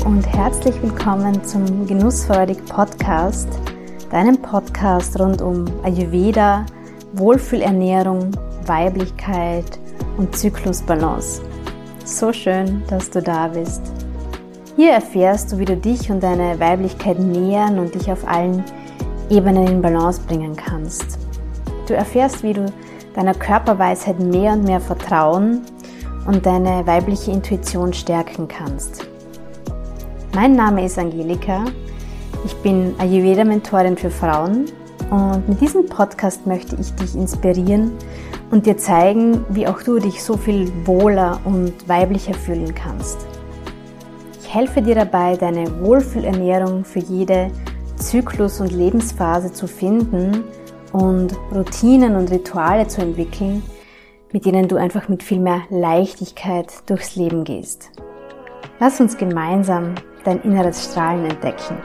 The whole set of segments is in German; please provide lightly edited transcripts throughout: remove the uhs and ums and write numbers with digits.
und herzlich willkommen zum Genussfreudig Podcast, deinem Podcast rund um Ayurveda, Wohlfühlernährung, Weiblichkeit und Zyklusbalance. So schön, dass du da bist. Hier erfährst du, wie du dich und deine Weiblichkeit nähern und dich auf allen Ebenen in Balance bringen kannst. Du erfährst, wie du deiner Körperweisheit mehr und mehr vertrauen und deine weibliche Intuition stärken kannst. Mein Name ist Angelika, ich bin Ayurveda-Mentorin für Frauen und mit diesem Podcast möchte ich dich inspirieren und dir zeigen, wie auch du dich so viel wohler und weiblicher fühlen kannst. Ich helfe dir dabei, deine Wohlfühlernährung für jede Zyklus- und Lebensphase zu finden und Routinen und Rituale zu entwickeln, mit denen du einfach mit viel mehr Leichtigkeit durchs Leben gehst. Lass uns gemeinsam dein inneres Strahlen entdecken.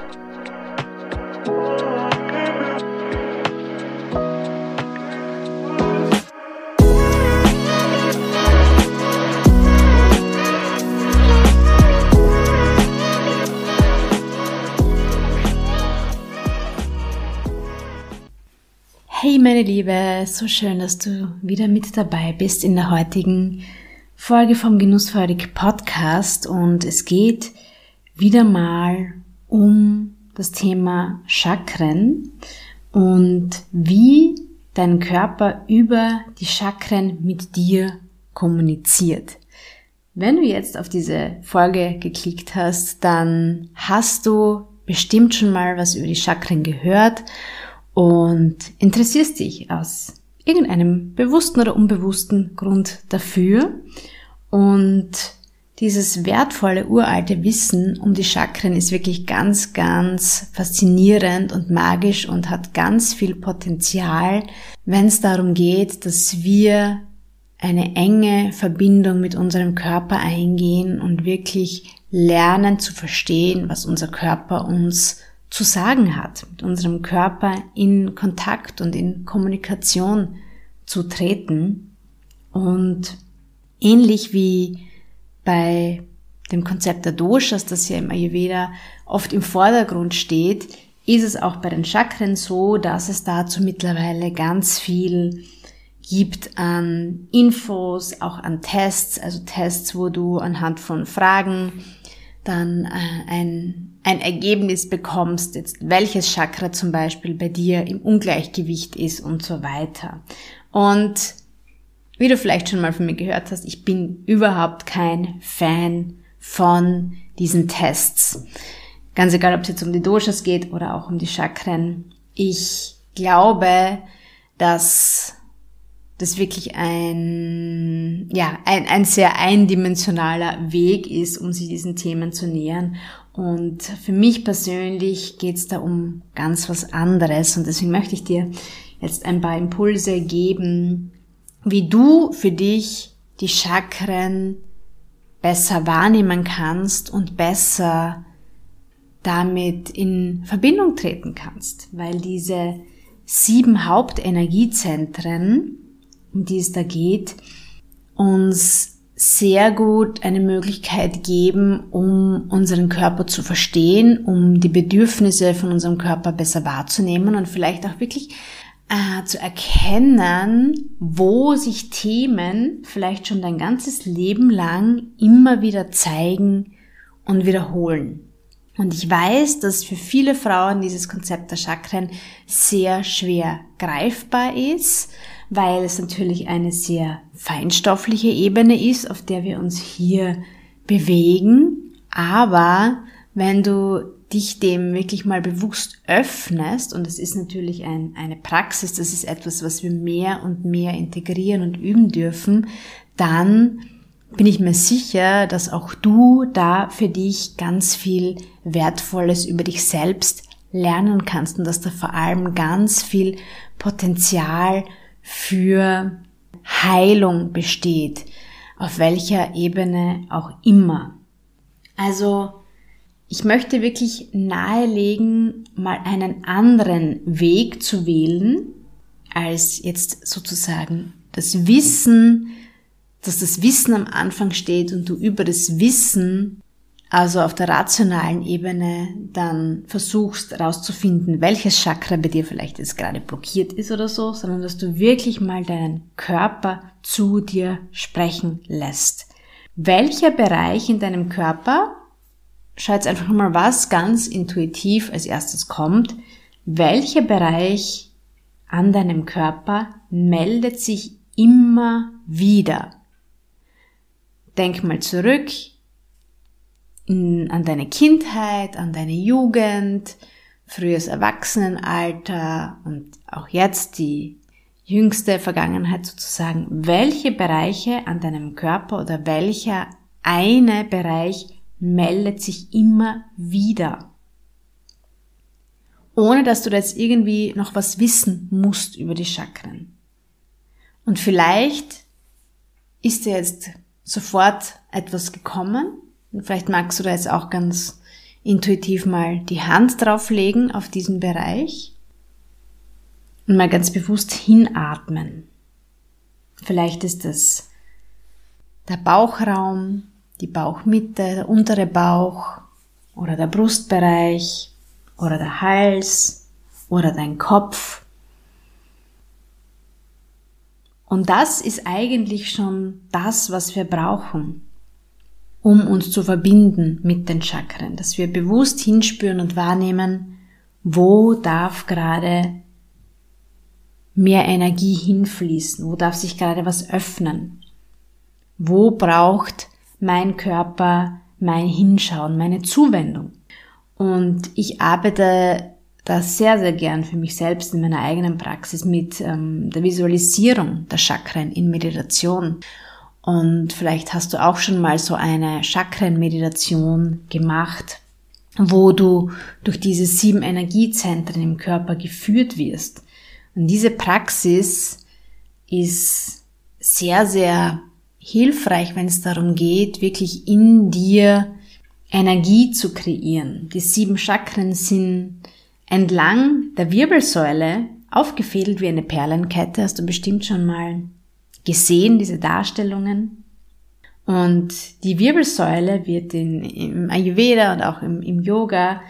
Hey meine Liebe, so schön, dass du wieder mit dabei bist in der heutigen Folge vom Genussfreudig Podcast und es geht wieder mal um das Thema Chakren und wie dein Körper über die Chakren mit dir kommuniziert. Wenn du jetzt auf diese Folge geklickt hast, dann hast du bestimmt schon mal was über die Chakren gehört und interessierst dich aus irgendeinem bewussten oder unbewussten Grund dafür. Und dieses wertvolle, uralte Wissen um die Chakren ist wirklich ganz, ganz faszinierend und magisch und hat ganz viel Potenzial, wenn es darum geht, dass wir eine enge Verbindung mit unserem Körper eingehen und wirklich lernen zu verstehen, was unser Körper uns zu sagen hat, mit unserem Körper in Kontakt und in Kommunikation zu treten. Und ähnlich wie bei dem Konzept der Doshas, das ja im Ayurveda oft im Vordergrund steht, ist es auch bei den Chakren so, dass es dazu mittlerweile ganz viel gibt an Infos, auch an Tests, also Tests, wo du anhand von Fragen dann ein Ergebnis bekommst, jetzt welches Chakra zum Beispiel bei dir im Ungleichgewicht ist und so weiter. Und wie du vielleicht schon mal von mir gehört hast, ich bin überhaupt kein Fan von diesen Tests. Ganz egal, ob es jetzt um die Doshas geht oder auch um die Chakren. Ich glaube, dass das wirklich ein sehr eindimensionaler Weg ist, um sich diesen Themen zu nähern. Und für mich persönlich geht es da um ganz was anderes. Und deswegen möchte ich dir jetzt ein paar Impulse geben, wie du für dich die Chakren besser wahrnehmen kannst und besser damit in Verbindung treten kannst. Weil diese 7 Hauptenergiezentren, um die es da geht, uns sehr gut eine Möglichkeit geben, um unseren Körper zu verstehen, um die Bedürfnisse von unserem Körper besser wahrzunehmen und vielleicht auch wirklich zu erkennen, wo sich Themen vielleicht schon dein ganzes Leben lang immer wieder zeigen und wiederholen. Und ich weiß, dass für viele Frauen dieses Konzept der Chakren sehr schwer greifbar ist, weil es natürlich eine sehr feinstoffliche Ebene ist, auf der wir uns hier bewegen. Aber wenn du dich dem wirklich mal bewusst öffnest, und das ist natürlich eine Praxis, das ist etwas, was wir mehr und mehr integrieren und üben dürfen, dann bin ich mir sicher, dass auch du da für dich ganz viel Wertvolles über dich selbst lernen kannst und dass da vor allem ganz viel Potenzial für Heilung besteht, auf welcher Ebene auch immer. Also ich möchte wirklich nahelegen, mal einen anderen Weg zu wählen, als jetzt sozusagen das Wissen, dass das Wissen am Anfang steht und du über das Wissen also auf der rationalen Ebene dann versuchst herauszufinden, welches Chakra bei dir vielleicht jetzt gerade blockiert ist oder so, sondern dass du wirklich mal deinen Körper zu dir sprechen lässt. Welcher Bereich in deinem Körper, schau jetzt einfach mal, was ganz intuitiv als erstes kommt, welcher Bereich an deinem Körper meldet sich immer wieder? Denk mal zurück an deine Kindheit, an deine Jugend, frühes Erwachsenenalter und auch jetzt die jüngste Vergangenheit sozusagen. Welche Bereiche an deinem Körper oder welcher eine Bereich meldet sich immer wieder? Ohne dass du da jetzt irgendwie noch was wissen musst über die Chakren. Und vielleicht ist dir jetzt sofort etwas gekommen. Und vielleicht magst du da jetzt auch ganz intuitiv mal die Hand drauflegen auf diesen Bereich und mal ganz bewusst hinatmen. Vielleicht ist es der Bauchraum, die Bauchmitte, der untere Bauch oder der Brustbereich oder der Hals oder dein Kopf. Und das ist eigentlich schon das, was wir brauchen, um uns zu verbinden mit den Chakren, dass wir bewusst hinspüren und wahrnehmen, wo darf gerade mehr Energie hinfließen, wo darf sich gerade was öffnen, wo braucht mein Körper mein Hinschauen, meine Zuwendung. Und ich arbeite da sehr, sehr gern für mich selbst in meiner eigenen Praxis mit der Visualisierung der Chakren in Meditation. Und vielleicht hast du auch schon mal so eine Chakrenmeditation gemacht, wo du durch diese 7 Energiezentren im Körper geführt wirst. Und diese Praxis ist sehr, sehr hilfreich, wenn es darum geht, wirklich in dir Energie zu kreieren. Die 7 Chakren sind entlang der Wirbelsäule aufgefädelt wie eine Perlenkette. Hast du bestimmt schon mal gesehen, diese Darstellungen. Und die Wirbelsäule wird im Ayurveda und auch im Yoga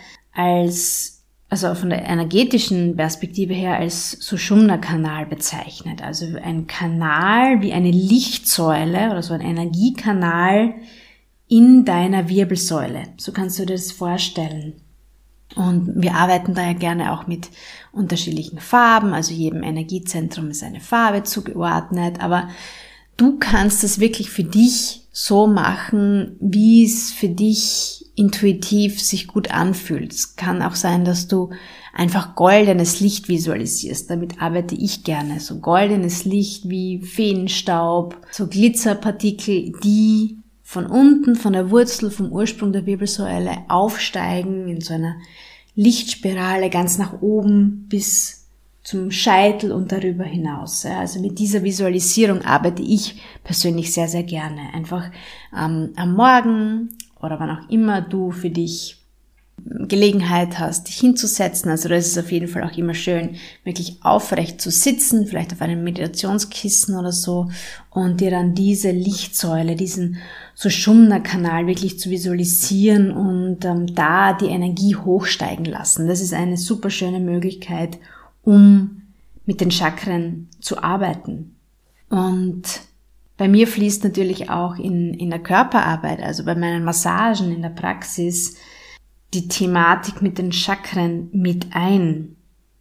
also von der energetischen Perspektive her als Sushumna-Kanal bezeichnet. Also ein Kanal wie eine Lichtsäule oder so ein Energiekanal in deiner Wirbelsäule. So kannst du dir das vorstellen. Und wir arbeiten da ja gerne auch mit unterschiedlichen Farben, also jedem Energiezentrum ist eine Farbe zugeordnet, aber du kannst es wirklich für dich so machen, wie es für dich intuitiv sich gut anfühlt. Es kann auch sein, dass du einfach goldenes Licht visualisierst. Damit arbeite ich gerne. So goldenes Licht wie Feenstaub, so Glitzerpartikel, die von unten, von der Wurzel, vom Ursprung der Wirbelsäule aufsteigen in so einer Lichtspirale ganz nach oben bis zum Scheitel und darüber hinaus. Also mit dieser Visualisierung arbeite ich persönlich sehr, sehr gerne. Einfach am Morgen oder wann auch immer du für dich Gelegenheit hast, dich hinzusetzen. Also da ist es auf jeden Fall auch immer schön, wirklich aufrecht zu sitzen, vielleicht auf einem Meditationskissen oder so, und dir dann diese Lichtsäule, diesen Sushumna-Kanal wirklich zu visualisieren und da die Energie hochsteigen lassen. Das ist eine super schöne Möglichkeit, um mit den Chakren zu arbeiten. Und bei mir fließt natürlich auch in der Körperarbeit, also bei meinen Massagen in der Praxis, die Thematik mit den Chakren mit ein.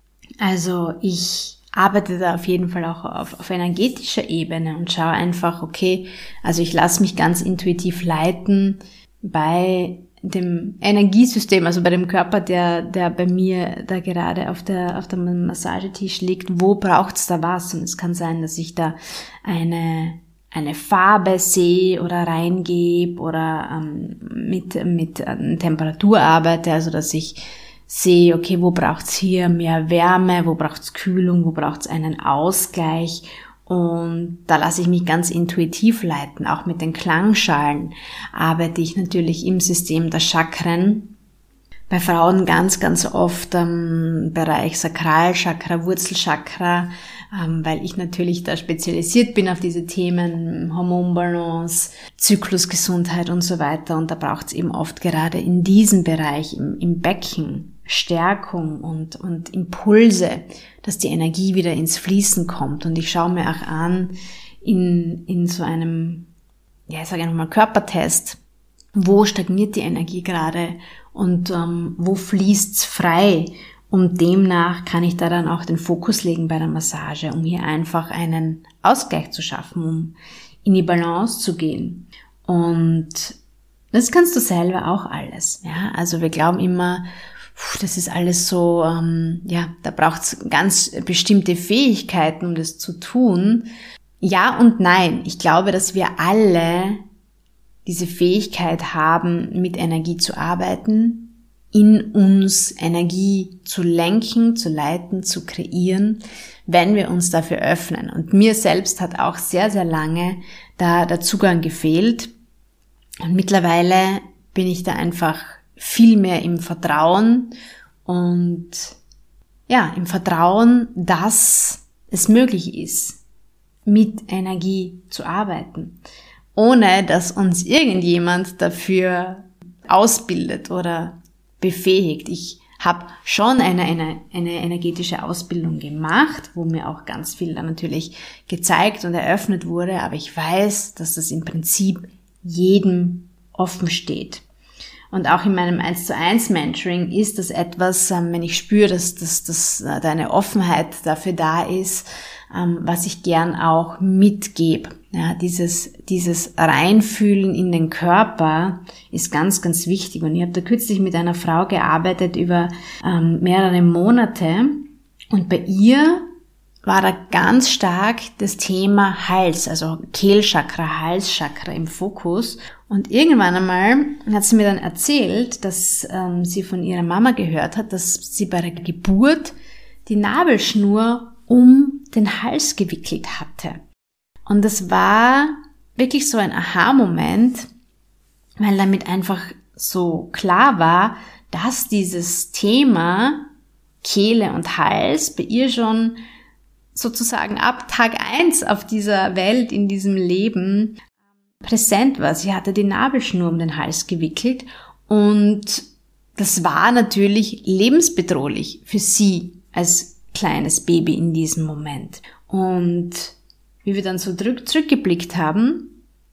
Also ich arbeite da auf jeden Fall auch auf energetischer Ebene und schaue einfach, okay, also ich lasse mich ganz intuitiv leiten bei dem Energiesystem, also bei dem Körper, der bei mir da gerade auf dem Massagetisch liegt. Wo braucht's da was? Und es kann sein, dass ich da eine Farbe sehe oder reingebe oder mit Temperatur arbeite, also dass ich sehe, okay, wo braucht's hier mehr Wärme, wo braucht's Kühlung, wo braucht's einen Ausgleich, und da lasse ich mich ganz intuitiv leiten. Auch mit den Klangschalen arbeite ich natürlich im System der Chakren. Bei Frauen ganz, ganz oft im Bereich Sakralchakra, Wurzelchakra, weil ich natürlich da spezialisiert bin auf diese Themen Hormonbalance, Zyklusgesundheit und so weiter. Und da braucht es eben oft gerade in diesem Bereich, im Becken, Stärkung und Impulse, dass die Energie wieder ins Fließen kommt. Und ich schaue mir auch an in so einem, ja, ich sage einfach mal Körpertest, wo stagniert die Energie gerade und wo fließt's frei. Und demnach kann ich da dann auch den Fokus legen bei der Massage, um hier einfach einen Ausgleich zu schaffen, um in die Balance zu gehen. Und das kannst du selber auch alles. Ja, also wir glauben immer, das ist alles so, da braucht's ganz bestimmte Fähigkeiten, um das zu tun. Ja und nein. Ich glaube, dass wir alle diese Fähigkeit haben, mit Energie zu arbeiten, in uns Energie zu lenken, zu leiten, zu kreieren, wenn wir uns dafür öffnen. Und mir selbst hat auch sehr, sehr lange da der Zugang gefehlt. Und mittlerweile bin ich da einfach viel mehr im Vertrauen und ja, im Vertrauen, dass es möglich ist, mit Energie zu arbeiten, ohne dass uns irgendjemand dafür ausbildet oder befähigt. Ich habe schon eine energetische Ausbildung gemacht, wo mir auch ganz viel dann natürlich gezeigt und eröffnet wurde, aber ich weiß, dass das im Prinzip jedem offen steht. Und auch in meinem 1:1 Mentoring ist das etwas, wenn ich spüre, dass da eine Offenheit dafür da ist, was ich gern auch mitgebe. Ja, dieses Reinfühlen in den Körper ist ganz, ganz wichtig. Und ich habe da kürzlich mit einer Frau gearbeitet über mehrere Monate. Und bei ihr war da ganz stark das Thema Hals, also Kehlchakra, Halschakra im Fokus. Und irgendwann einmal hat sie mir dann erzählt, dass sie von ihrer Mama gehört hat, dass sie bei der Geburt die Nabelschnur um den Hals gewickelt hatte. Und das war wirklich so ein Aha-Moment, weil damit einfach so klar war, dass dieses Thema Kehle und Hals bei ihr schon sozusagen ab Tag 1 auf dieser Welt, in diesem Leben präsent war. Sie hatte die Nabelschnur um den Hals gewickelt und das war natürlich lebensbedrohlich für sie als kleines Baby in diesem Moment. Und wie wir dann so zurückgeblickt haben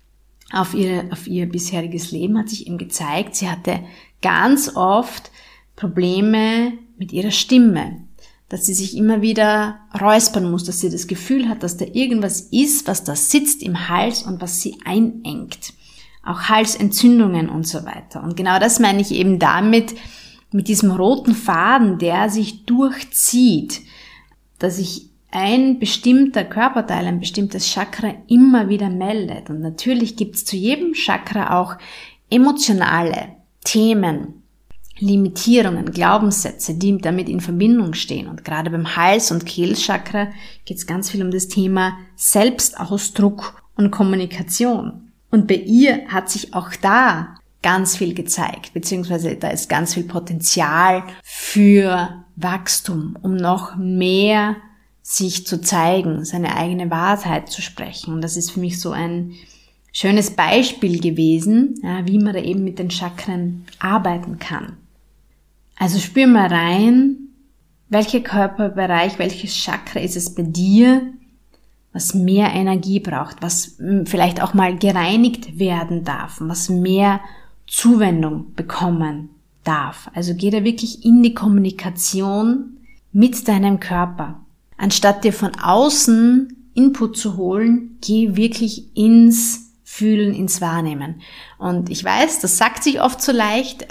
auf ihr bisheriges Leben, hat sich eben gezeigt, sie hatte ganz oft Probleme mit ihrer Stimme, dass sie sich immer wieder räuspern muss, dass sie das Gefühl hat, dass da irgendwas ist, was da sitzt im Hals und was sie einengt. Auch Halsentzündungen und so weiter. Und genau das meine ich eben damit, mit diesem roten Faden, der sich durchzieht, dass sich ein bestimmter Körperteil, ein bestimmtes Chakra immer wieder meldet. Und natürlich gibt es zu jedem Chakra auch emotionale Themen, Limitierungen, Glaubenssätze, die damit in Verbindung stehen. Und gerade beim Hals- und Kehlchakra geht es ganz viel um das Thema Selbstausdruck und Kommunikation. Und bei ihr hat sich auch da ganz viel gezeigt, beziehungsweise da ist ganz viel Potenzial für Wachstum, um noch mehr sich zu zeigen, seine eigene Wahrheit zu sprechen. Und das ist für mich so ein schönes Beispiel gewesen, ja, wie man da eben mit den Chakren arbeiten kann. Also spür mal rein, welcher Körperbereich, welches Chakra ist es bei dir, was mehr Energie braucht, was vielleicht auch mal gereinigt werden darf, was mehr Zuwendung bekommen darf. Also geh da wirklich in die Kommunikation mit deinem Körper. Anstatt dir von außen Input zu holen, geh wirklich ins Fühlen, ins Wahrnehmen. Und ich weiß, das sagt sich oft so leicht,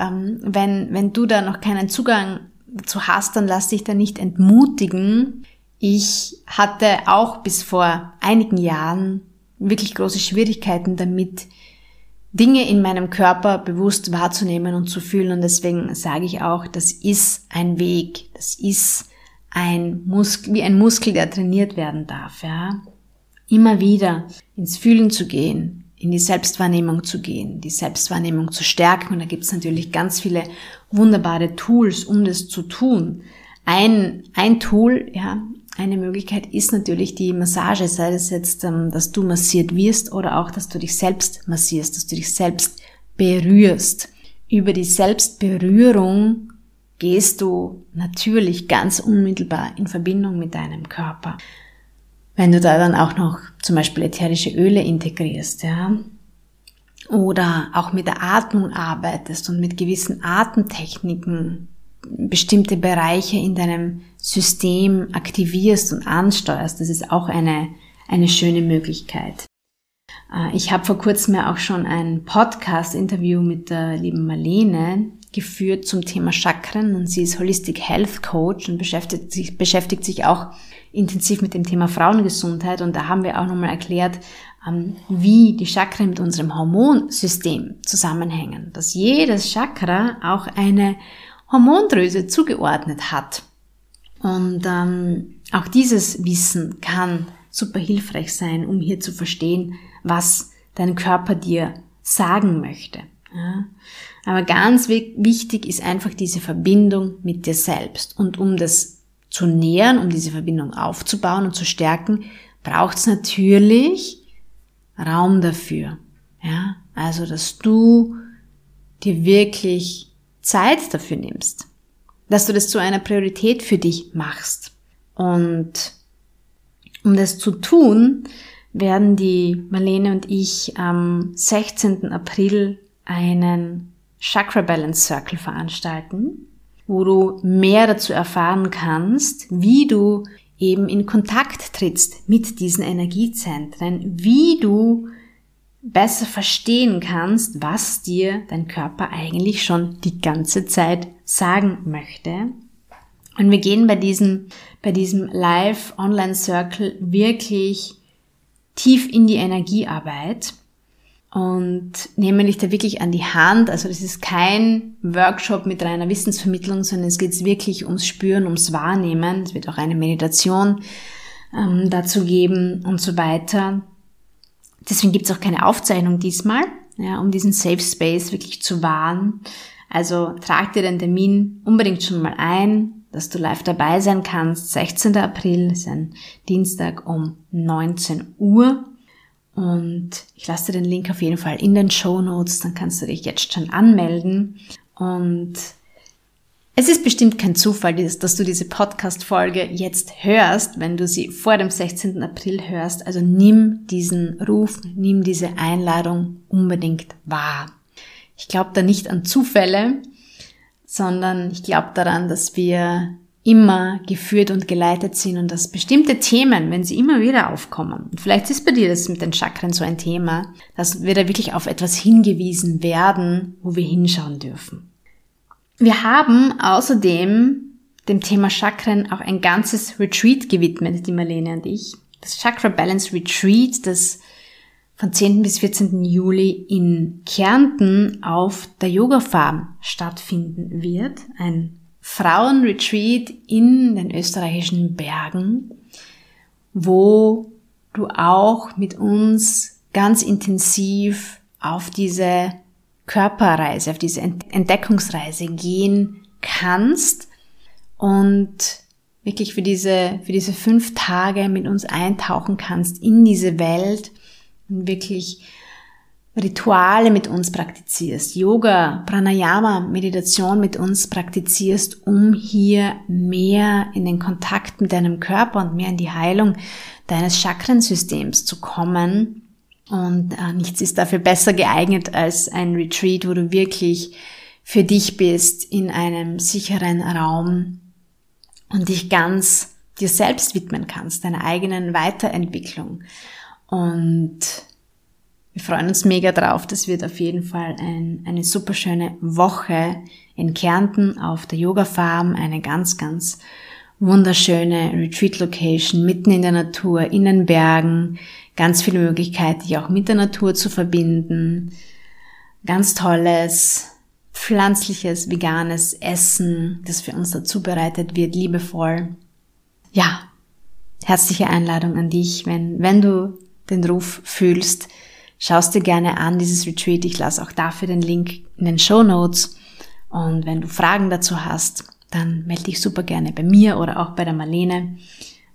wenn du da noch keinen Zugang dazu hast, dann lass dich da nicht entmutigen. Ich hatte auch bis vor einigen Jahren wirklich große Schwierigkeiten damit, Dinge in meinem Körper bewusst wahrzunehmen und zu fühlen. Und deswegen sage ich auch, das ist ein Weg, das ist ein Muskel, wie ein Muskel, der trainiert werden darf. Ja? Immer wieder ins Fühlen zu gehen, in die Selbstwahrnehmung zu gehen, die Selbstwahrnehmung zu stärken. Und da gibt es natürlich ganz viele wunderbare Tools, um das zu tun. Ein Tool, ja, Eine Möglichkeit ist natürlich die Massage, sei es jetzt, dass du massiert wirst oder auch, dass du dich selbst massierst, dass du dich selbst berührst. Über die Selbstberührung gehst du natürlich ganz unmittelbar in Verbindung mit deinem Körper. Wenn du da dann auch noch zum Beispiel ätherische Öle integrierst, ja, oder auch mit der Atmung arbeitest und mit gewissen Atemtechniken bestimmte Bereiche in deinem System aktivierst und ansteuerst, das ist auch eine schöne Möglichkeit. Ich habe vor kurzem ja auch schon ein Podcast-Interview mit der lieben Marlene geführt zum Thema Chakren und sie ist Holistic Health Coach und beschäftigt sich auch intensiv mit dem Thema Frauengesundheit und da haben wir auch nochmal erklärt, wie die Chakren mit unserem Hormonsystem zusammenhängen, dass jedes Chakra auch eine Hormondrüse zugeordnet hat. Und auch dieses Wissen kann super hilfreich sein, um hier zu verstehen, was dein Körper dir sagen möchte. Ja. Aber ganz wichtig ist einfach diese Verbindung mit dir selbst. Und um das zu nähern, um diese Verbindung aufzubauen und zu stärken, braucht es natürlich Raum dafür. Ja. Also, dass du dir wirklich Zeit dafür nimmst, dass du das zu einer Priorität für dich machst. Und um das zu tun, werden die Marlene und ich am 16. April einen Chakra Balance Circle veranstalten, wo du mehr dazu erfahren kannst, wie du eben in Kontakt trittst mit diesen Energiezentren, wie du besser verstehen kannst, was dir dein Körper eigentlich schon die ganze Zeit sagen möchte. Und wir gehen bei diesem Live-Online-Circle wirklich tief in die Energiearbeit und nehmen dich da wirklich an die Hand. Also das ist kein Workshop mit reiner Wissensvermittlung, sondern es geht wirklich ums Spüren, ums Wahrnehmen. Es wird auch eine Meditation dazu geben und so weiter. Deswegen gibt es auch keine Aufzeichnung diesmal, ja, um diesen Safe Space wirklich zu wahren. Also trag dir den Termin unbedingt schon mal ein, dass du live dabei sein kannst. 16. April ist ein Dienstag um 19 Uhr. Und ich lasse dir den Link auf jeden Fall in den Shownotes, dann kannst du dich jetzt schon anmelden. Und es ist bestimmt kein Zufall, dass du diese Podcast-Folge jetzt hörst, wenn du sie vor dem 16. April hörst. Also nimm diesen Ruf, nimm diese Einladung unbedingt wahr. Ich glaube da nicht an Zufälle, sondern ich glaube daran, dass wir immer geführt und geleitet sind und dass bestimmte Themen, wenn sie immer wieder aufkommen, und vielleicht ist bei dir das mit den Chakren so ein Thema, dass wir da wirklich auf etwas hingewiesen werden, wo wir hinschauen dürfen. Wir haben außerdem dem Thema Chakren auch ein ganzes Retreat gewidmet, die Marlene und ich. Das Chakra Balance Retreat, das von 10. bis 14. Juli in Kärnten auf der Yoga Farm stattfinden wird. Ein Frauenretreat in den österreichischen Bergen, wo du auch mit uns ganz intensiv auf diese Körperreise, auf diese Entdeckungsreise gehen kannst und wirklich für diese 5 Tage mit uns eintauchen kannst in diese Welt und wirklich Rituale mit uns praktizierst, Yoga, Pranayama, Meditation mit uns praktizierst, um hier mehr in den Kontakt mit deinem Körper und mehr in die Heilung deines Chakrensystems zu kommen. Und nichts ist dafür besser geeignet als ein Retreat, wo du wirklich für dich bist, in einem sicheren Raum und dich ganz dir selbst widmen kannst, deiner eigenen Weiterentwicklung. Und wir freuen uns mega drauf. Das wird auf jeden Fall eine super schöne Woche in Kärnten auf der Yoga Farm. Eine ganz, ganz wunderschöne Retreat-Location mitten in der Natur, in den Bergen. Ganz viele Möglichkeiten, dich auch mit der Natur zu verbinden. Ganz tolles, pflanzliches, veganes Essen, das für uns dazu bereitet wird, liebevoll. Ja, herzliche Einladung an dich, wenn du den Ruf fühlst. Schaust dir gerne an, dieses Retreat. Ich lasse auch dafür den Link in den Shownotes. Und wenn du Fragen dazu hast, dann melde dich super gerne bei mir oder auch bei der Marlene.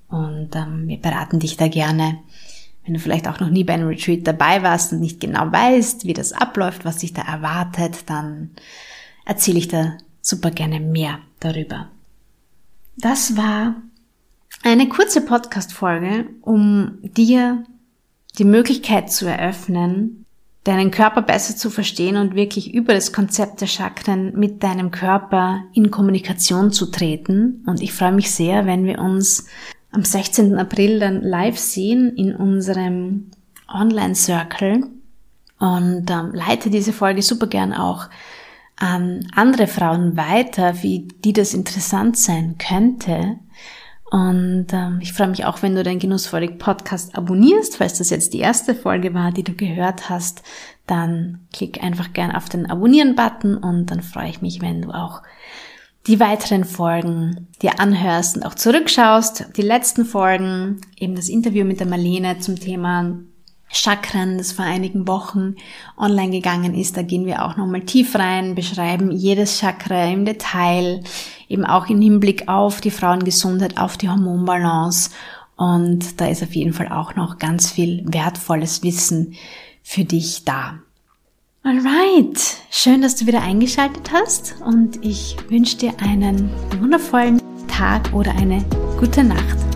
Und wir beraten dich da gerne. Wenn du vielleicht auch noch nie bei einem Retreat dabei warst und nicht genau weißt, wie das abläuft, was dich da erwartet, dann erzähle ich da super gerne mehr darüber. Das war eine kurze Podcast-Folge, um dir die Möglichkeit zu eröffnen, deinen Körper besser zu verstehen und wirklich über das Konzept der Chakren mit deinem Körper in Kommunikation zu treten. Und ich freue mich sehr, wenn wir uns am 16. April dann live sehen in unserem Online-Circle und leite diese Folge super gern auch an andere Frauen weiter, für die das interessant sein könnte. Und ich freue mich auch, wenn du den Genussfreudig Podcast abonnierst. Falls das jetzt die erste Folge war, die du gehört hast, dann klick einfach gern auf den Abonnieren-Button und dann freue ich mich, wenn du auch die weiteren Folgen dir anhörst und auch zurückschaust. Die letzten Folgen, eben das Interview mit der Marlene zum Thema Chakren, das vor einigen Wochen online gegangen ist. Da gehen wir auch nochmal tief rein, beschreiben jedes Chakra im Detail, eben auch im Hinblick auf die Frauengesundheit, auf die Hormonbalance. Und da ist auf jeden Fall auch noch ganz viel wertvolles Wissen für dich da. Alright, schön, dass du wieder eingeschaltet hast und ich wünsche dir einen wundervollen Tag oder eine gute Nacht.